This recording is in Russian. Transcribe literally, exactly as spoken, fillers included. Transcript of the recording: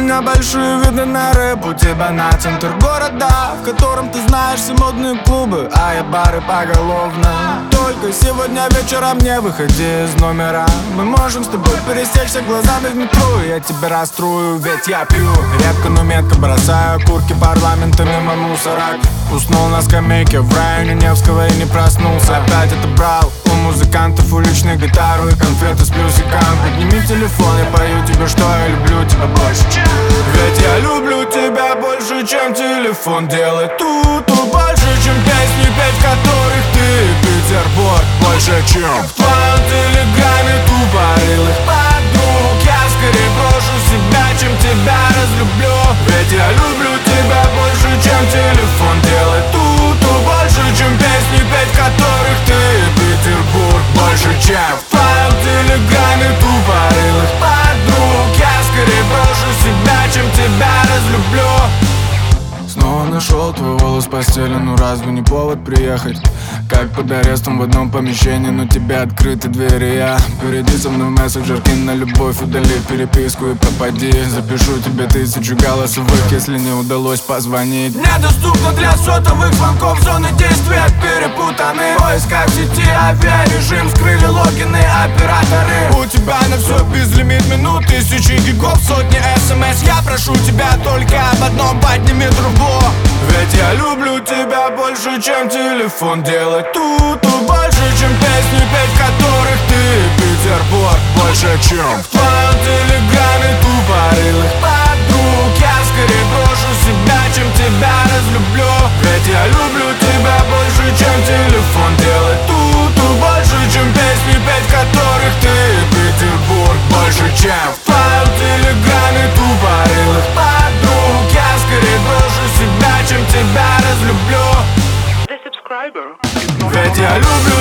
меня большие виды на рэп, у тебя на центр города, в котором ты знаешь все модные клубы, а я бары поголовно. Только сегодня вечером не выходи из номера, мы можем с тобой пересечься глазами в метро. Я тебя расстрою, ведь я пью редко, но метко бросаю курки парламента мимо мусора. Уснул на скамейке в районе Невского и не проснулся. Опять отобрал у музыкантов уличную гитару и конфеты с плюсиком. Подними телефон, я пою тебе, что я люблю тебя больше. Ведь я люблю тебя больше, чем телефон делает ту-ту. Больше, чем песни, петь которых ты, Петербург. Больше, чем в твоем телеграме тупорылых подруг. Я скорее брошу себя, чем тебя разлюблю. Ведь я люблю тебя больше, чем телефон делает ту-ту. Больше, чем песни, петь которых ты, Петербург. Больше, чем в твоем телеграме тупорылых подруг. Я скорее брошу себя, чем тебя разлюблю. Снова нашел твой волос в постели, ну разве не повод приехать? Как под арестом в одном помещении, но тебе открыты двери. Я перейди со мной в мессенджер, кинь на любовь, удали переписку и пропади. Запишу тебе тысячу голосовых, если не удалось позвонить. Недоступно для сотовых звонков, зоны действия перепутаны. В поисках в сети авиарежим, скрыли логины операторы. У тебя на все безлимит минут, тысячи гигов, сотни смс. Я прошу тебя только об одном, подними трубу. Ведь я люблю тебя больше, чем телефон делает ту-ту. Больше, чем песни, петь которых ты, Петербург. Больше, чем в твоем телеграме тупорылых подруг. Я скорее брошу себя, чем тебя разлюблю. Ведь я люблю тебя больше, чем телефон делает ту-ту. Больше, чем песни, петь которых ты, Петербург. Больше, чем в твоем телеграме тупорылых подруг. Я скорее брошу себя, чем тебя разлюблю. Ведь я люблю